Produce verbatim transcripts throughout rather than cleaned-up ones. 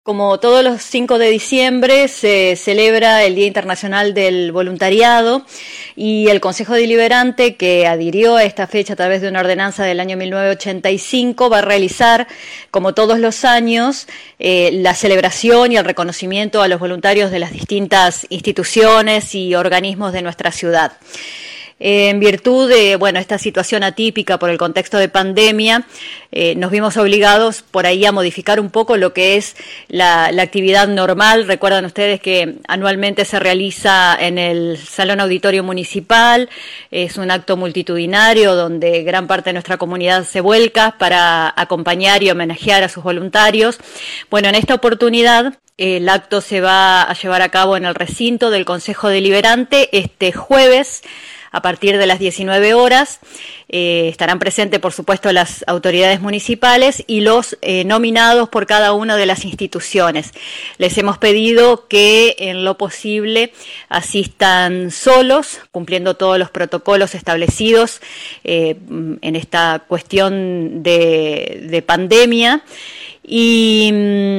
Como todos los cinco de diciembre se celebra el Día Internacional del Voluntariado y el Consejo Deliberante, que adhirió a esta fecha a través de una ordenanza del año mil novecientos ochenta y cinco, va a realizar, como todos los años, eh, la celebración y el reconocimiento a los voluntarios de las distintas instituciones y organismos de nuestra ciudad. En virtud de bueno, esta situación atípica por el contexto de pandemia, eh, nos vimos obligados por ahí a modificar un poco lo que es la, la actividad normal. Recuerdan ustedes que anualmente se realiza en el Salón Auditorio Municipal, es un acto multitudinario donde gran parte de nuestra comunidad se vuelca para acompañar y homenajear a sus voluntarios. Bueno, en esta oportunidad el acto se va a llevar a cabo en el recinto del Consejo Deliberante este jueves, a partir de las diecinueve horas. Eh, estarán presentes, por supuesto, las autoridades municipales y los eh, nominados por cada una de las instituciones. Les hemos pedido que, en lo posible, asistan solos, cumpliendo todos los protocolos establecidos eh, en esta cuestión de, de pandemia. Y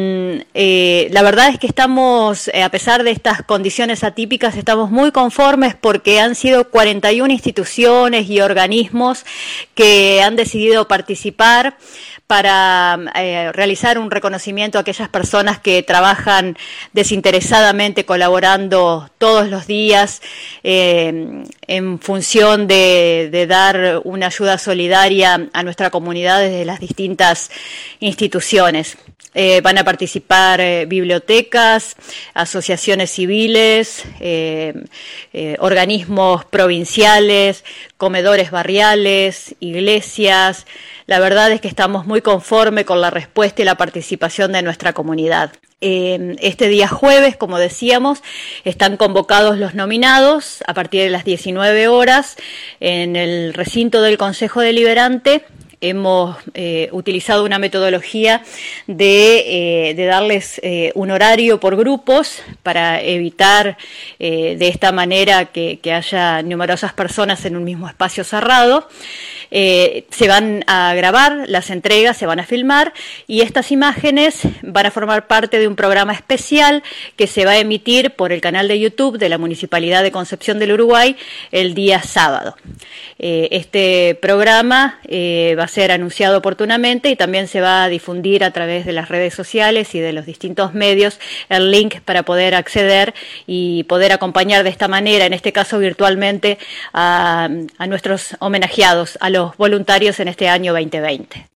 eh, la verdad es que estamos, eh, a pesar de estas condiciones atípicas, estamos muy conformes porque han sido cuarenta y una instituciones y organismos que han decidido participar para eh, realizar un reconocimiento a aquellas personas que trabajan desinteresadamente, colaborando todos los días eh, en función de, de dar una ayuda solidaria a nuestra comunidad desde las distintas instituciones. Eh, van a participar eh, bibliotecas, asociaciones civiles, eh, eh, organismos provinciales, comedores barriales, iglesias. La verdad es que estamos muy conformes con la respuesta y la participación de nuestra comunidad. Eh, este día jueves, como decíamos, están convocados los nominados a partir de las diecinueve horas en el recinto del Consejo Deliberante. Hemos eh, utilizado una metodología de, eh, de darles eh, un horario por grupos para evitar eh, de esta manera que, que haya numerosas personas en un mismo espacio cerrado. Eh, se van a grabar las entregas, se van a filmar y estas imágenes van a formar parte de un programa especial que se va a emitir por el canal de YouTube de la Municipalidad de Concepción del Uruguay el día sábado. Eh, este programa eh, va a ser anunciado oportunamente y también se va a difundir a través de las redes sociales y de los distintos medios el link para poder acceder y poder acompañar de esta manera, en este caso virtualmente, a, a nuestros homenajeados, a los voluntarios en este año veinte veinte.